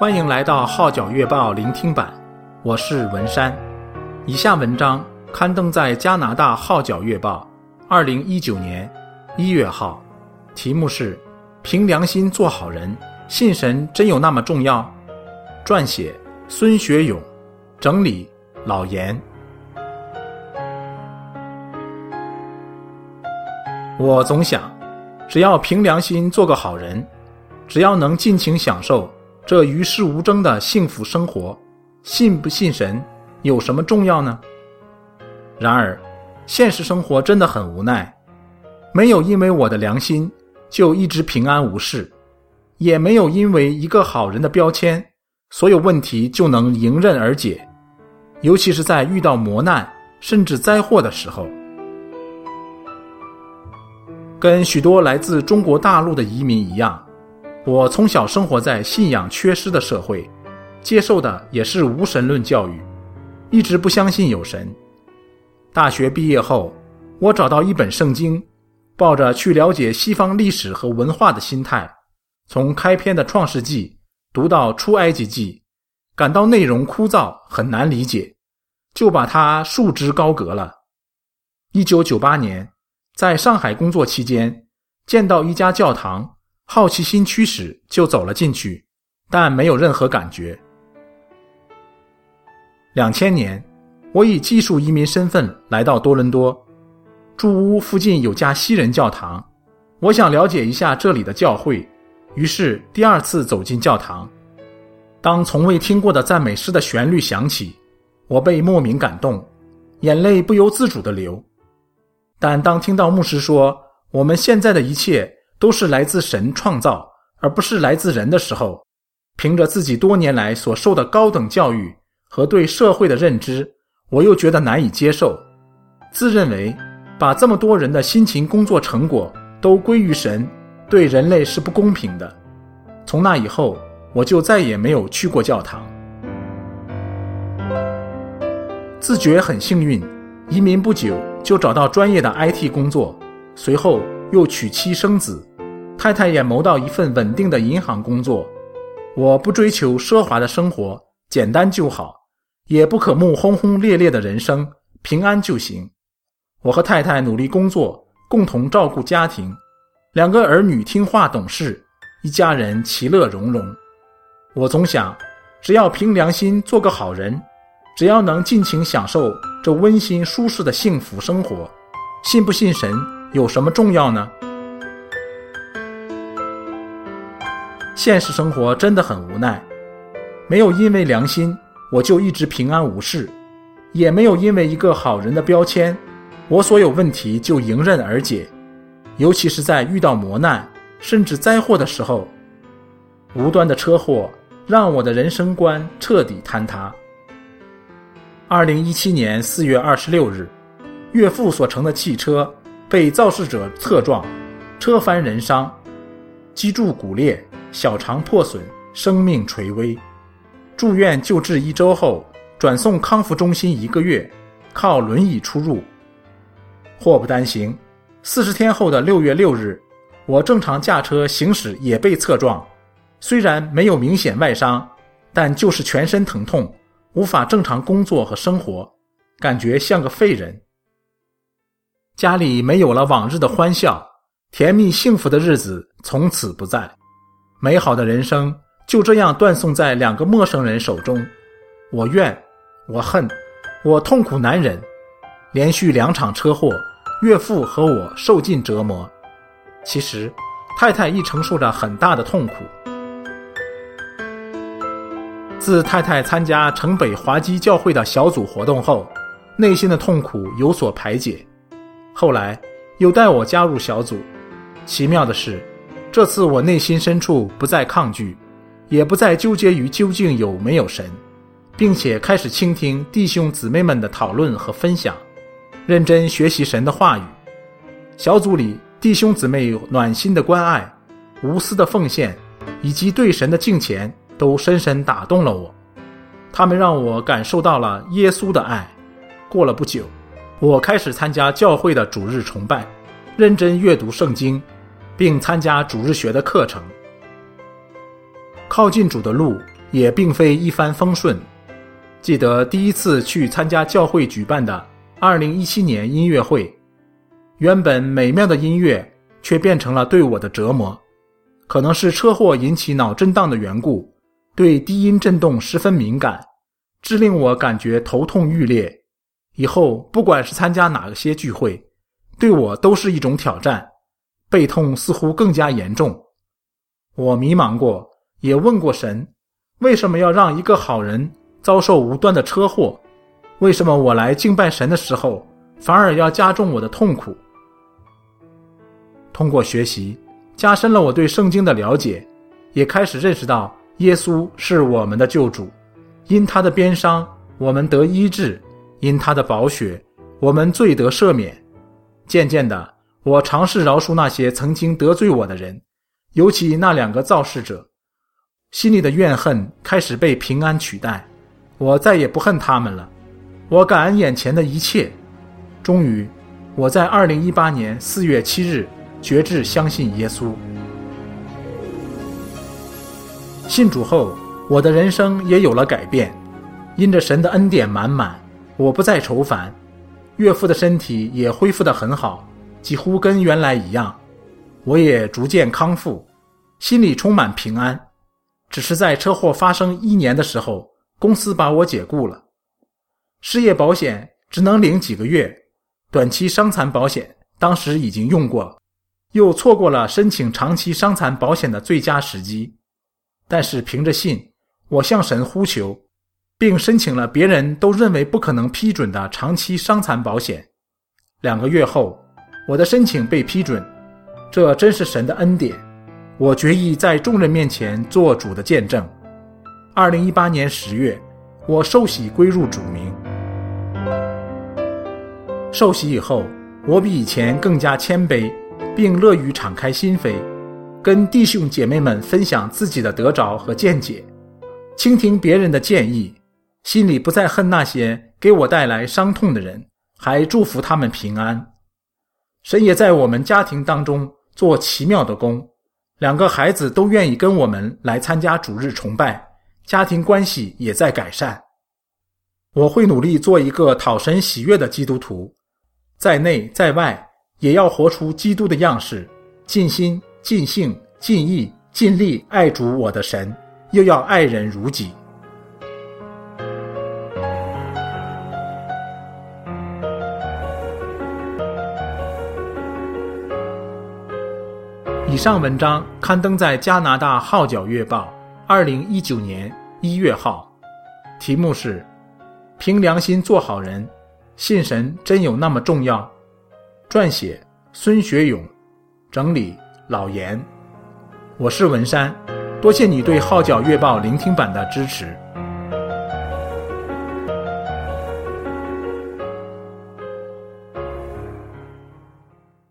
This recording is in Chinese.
欢迎来到号角月报聆听版，我是文山。以下文章刊登在加拿大号角月报2019年1月号，题目是凭良心做好人，信神真有那么重要？撰写孙学勇，整理老严。我总想，只要凭良心做个好人，只要能尽情享受这与世无争的幸福生活，信不信神有什么重要呢？然而现实生活真的很无奈，没有因为我的良心就一直平安无事，也没有因为一个好人的标签，所有问题就能迎刃而解，尤其是在遇到磨难甚至灾祸的时候。跟许多来自中国大陆的移民一样，我从小生活在信仰缺失的社会，接受的也是无神论教育，一直不相信有神。大学毕业后，我找到一本圣经，抱着去了解西方历史和文化的心态，从开篇的创世纪读到出埃及记，感到内容枯燥很难理解，就把它束之高阁了。1998年在上海工作期间，见到一家教堂，好奇心驱使就走了进去，但没有任何感觉。2000年，我以技术移民身份来到多伦多，住屋附近有家西人教堂，我想了解一下这里的教会，于是第二次走进教堂。当从未听过的赞美诗的旋律响起，我被莫名感动，眼泪不由自主地流。但当听到牧师说我们现在的一切都是来自神创造，而不是来自人的时候，凭着自己多年来所受的高等教育和对社会的认知，我又觉得难以接受，自认为把这么多人的辛勤工作成果都归于神，对人类是不公平的。从那以后，我就再也没有去过教堂。自觉很幸运，移民不久就找到专业的 IT 工作，随后又娶妻生子，太太也谋到一份稳定的银行工作。我不追求奢华的生活，简单就好，也不渴慕轰轰烈烈的人生，平安就行。我和太太努力工作，共同照顾家庭，2个儿女听话懂事，一家人其乐融融。我总想，只要凭良心做个好人，只要能尽情享受这温馨舒适的幸福生活，信不信神有什么重要呢？现实生活真的很无奈，没有因为良心我就一直平安无事，也没有因为一个好人的标签，我所有问题就迎刃而解，尤其是在遇到磨难甚至灾祸的时候。无端的车祸让我的人生观彻底坍塌。2017年4月26日，岳父所乘的汽车被肇事者侧撞，车翻人伤，脊柱骨裂，小肠破损，生命垂危。住院救治1周后，转送康复中心1个月，靠轮椅出入。祸不单行，40天后的6月6日，我正常驾车行驶也被侧撞，虽然没有明显外伤，但就是全身疼痛，无法正常工作和生活，感觉像个废人。家里没有了往日的欢笑，甜蜜幸福的日子从此不在，美好的人生就这样断送在2个陌生人手中。我怨，我恨，我痛苦难忍。连续2场车祸，岳父和我受尽折磨。其实太太亦承受着很大的痛苦。自太太参加城北华基教会的小组活动后，内心的痛苦有所排解，后来又带我加入小组。奇妙的是，这次我内心深处不再抗拒，也不再纠结于究竟有没有神，并且开始倾听弟兄姊妹们的讨论和分享，认真学习神的话语。小组里弟兄姊妹暖心的关爱、无私的奉献以及对神的敬虔都深深打动了我，他们让我感受到了耶稣的爱。过了不久，我开始参加教会的主日崇拜，认真阅读圣经，并参加主日学的课程。靠近主的路也并非一帆风顺。记得第一次去参加教会举办的2017年音乐会，原本美妙的音乐却变成了对我的折磨。可能是车祸引起脑震荡的缘故，对低音震动十分敏感，致令我感觉头痛欲裂。以后不管是参加哪些聚会，对我都是一种挑战，背痛似乎更加严重。我迷茫过，也问过神，为什么要让一个好人遭受无端的车祸？为什么我来敬拜神的时候，反而要加重我的痛苦？通过学习，加深了我对圣经的了解，也开始认识到耶稣是我们的救主，因他的鞭伤我们得医治，因他的宝血我们罪得赦免。渐渐的，我尝试饶恕那些曾经得罪我的人，尤其那2个造事者，心里的怨恨开始被平安取代，我再也不恨他们了。我感恩眼前的一切。终于，我在2018年4月7日决志相信耶稣。信主后，我的人生也有了改变，因着神的恩典满满，我不再愁烦，岳父的身体也恢复得很好，几乎跟原来一样。我也逐渐康复，心里充满平安。只是在车祸发生1年的时候，公司把我解雇了，失业保险只能领几个月，短期伤残保险当时已经用过，又错过了申请长期伤残保险的最佳时机。但是凭着信，我向神呼求，并申请了别人都认为不可能批准的长期伤残保险。2个月后，我的申请被批准，这真是神的恩典。我决意在众人面前做主的见证。2018年10月，我受洗归入主名。受洗以后，我比以前更加谦卑，并乐于敞开心扉，跟弟兄姐妹们分享自己的得着和见解，倾听别人的建议，心里不再恨那些给我带来伤痛的人，还祝福他们平安。神也在我们家庭当中做奇妙的工，2个孩子都愿意跟我们来参加主日崇拜，家庭关系也在改善。我会努力做一个讨神喜悦的基督徒，在内在外也要活出基督的样式，尽心尽性尽意尽力爱主我的神，又要爱人如己。以上文章刊登在加拿大号角月报2019年1月号，题目是凭良心做好人，信神真有那么重要？撰写孙学勇，整理老严。我是文山，多谢你对号角月报聆听版的支持。